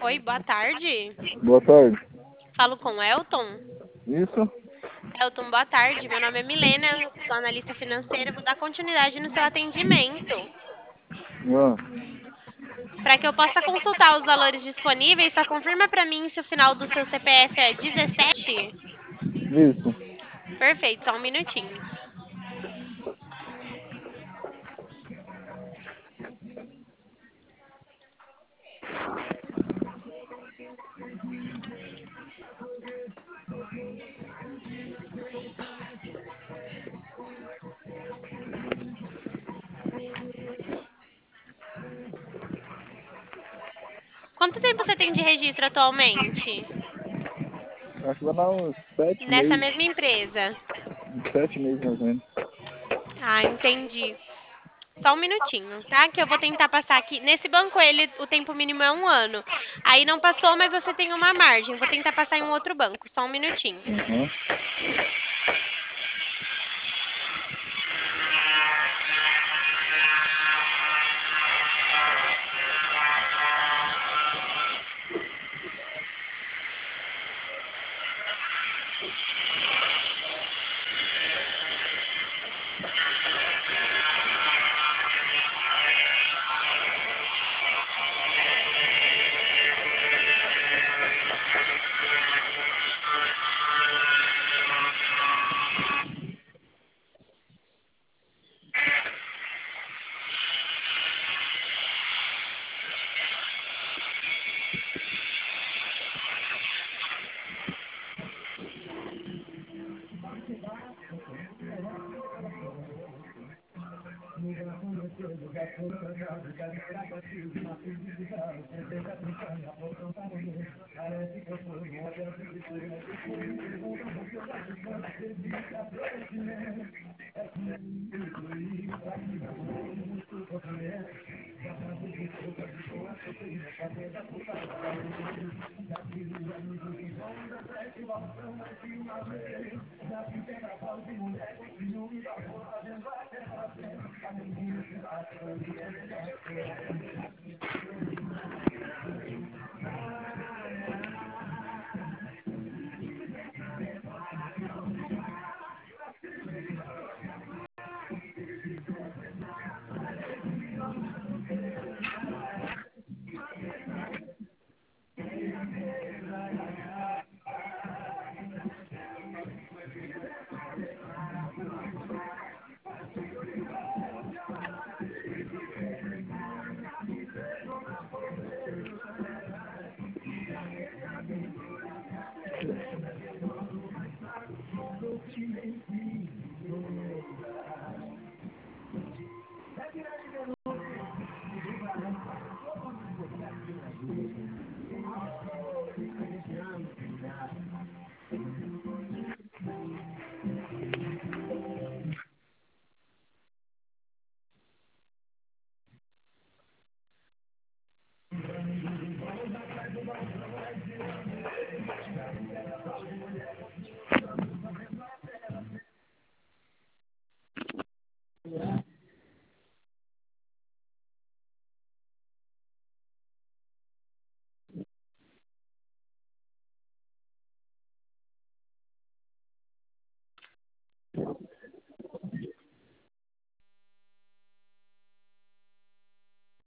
Oi, boa tarde. Boa tarde. Falo com Elton. Isso? Elton, boa tarde. Meu nome é Milena, sou analista financeira. Vou dar continuidade no seu atendimento. Ah, Para que eu possa consultar os valores disponíveis, só confirma para mim se o final do seu CPF é 17. isso. Perfeito, só um minutinho. Quanto tempo você tem de registro atualmente? Acho que vai dar uns sete Nessa meses. mesma empresa? Uns 7 meses mais ou menos. Ah, entendi. Só um minutinho, tá? Que eu vou tentar passar aqui. Nesse banco, o tempo mínimo é 1 ano. Aí não passou, mas você tem uma margem. Vou tentar passar em um outro banco. Só um minutinho. Aham.